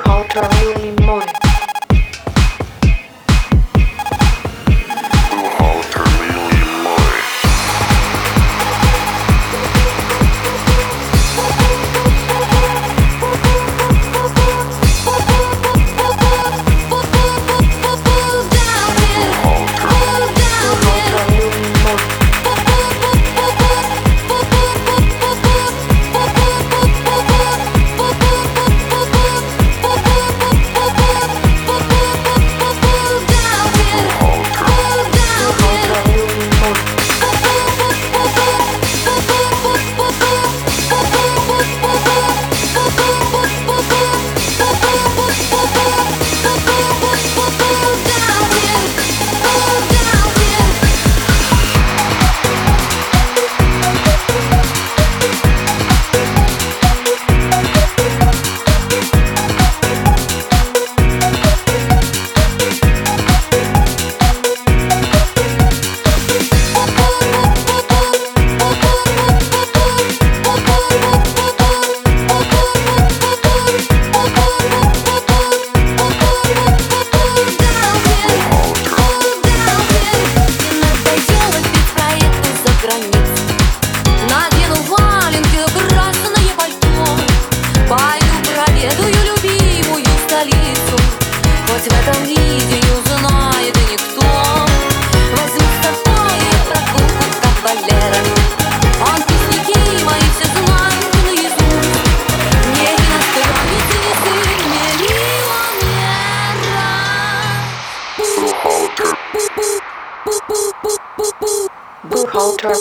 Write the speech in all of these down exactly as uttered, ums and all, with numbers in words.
Бухгалтер милый мой. Бухгалтер милый мой. Надену валенки, красное пальто, пойду проведаю любимую столицу. Хоть в этом виде не узнает и никто. Возьму с собой прогулку кавалера. Он песняки мои все знает наизусть. Не иностранец и сын миллионера. Бухгалтер.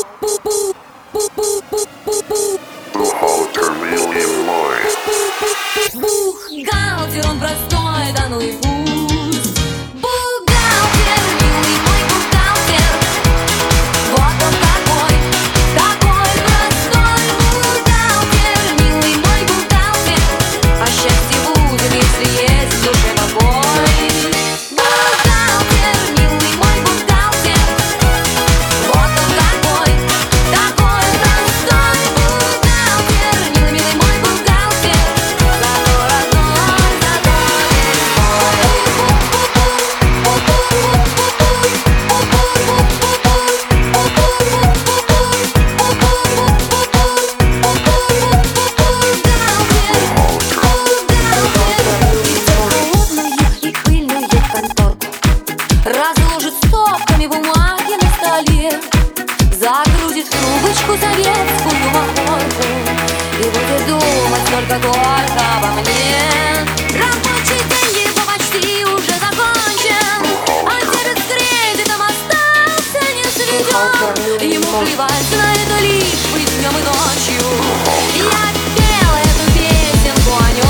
Бухгалтер милый мой. Бухгалтер, он простой, да ну и пусть. Бухгалтер, милый мой бухгалтер. Вот он такой, такой простой. Бухгалтер, милый мой бухгалтер. А счастье будет, если есть в душе покой. Бухгалтер, милый мой бухгалтер. Вот он такой, такой простой. Бухгалтер, милый, милый мой бухгалтер. Зато родной, зато и пыльную конторку разложит стопками бумаги на столе, загрузит в трубочку советскую махорку и будет думать только-только обо мне. Рабочий день его почти уже закончен, а дебет с кредитом остался не сведен. Ему плевать на это лишь бы днем и ночью. Я пела эту песенку о нем.